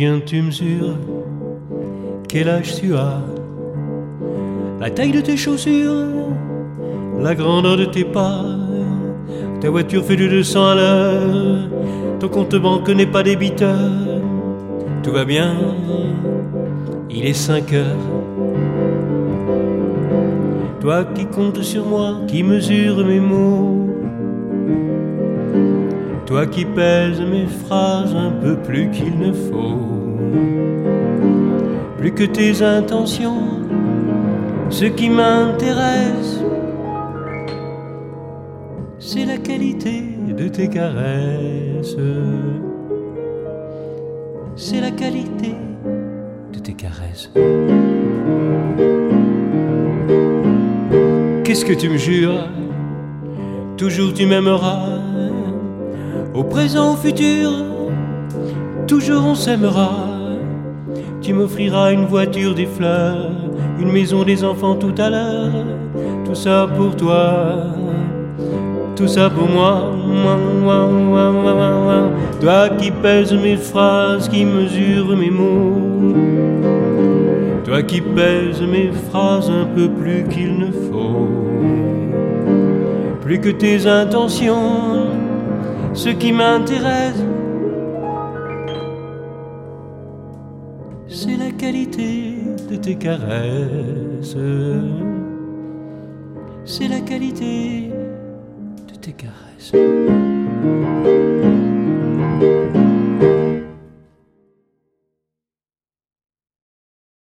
Combien tu mesures? Quel âge tu as? La taille de tes chaussures? La grandeur de tes pas? Ta voiture fait du 200 à l'heure? Ton compte banque n'est pas débiteur? Tout va bien? Il est 5 heures. Toi qui comptes sur moi, qui mesures mes mots, toi qui pèses mes phrases un peu plus qu'il ne faut, plus que tes intentions, ce qui m'intéresse, c'est la qualité de tes caresses. C'est la qualité de tes caresses. Qu'est-ce que tu me jures? Toujours tu m'aimeras. Au présent, au futur, toujours on s'aimera. Tu m'offriras une voiture, des fleurs, une maison, des enfants tout à l'heure. Tout ça pour toi, tout ça pour moi. Toi qui pèses mes phrases, qui mesures mes mots, toi qui pèses mes phrases un peu plus qu'il ne faut, plus que tes intentions, ce qui m'intéresse, c'est la qualité de tes caresses. C'est la qualité de tes caresses.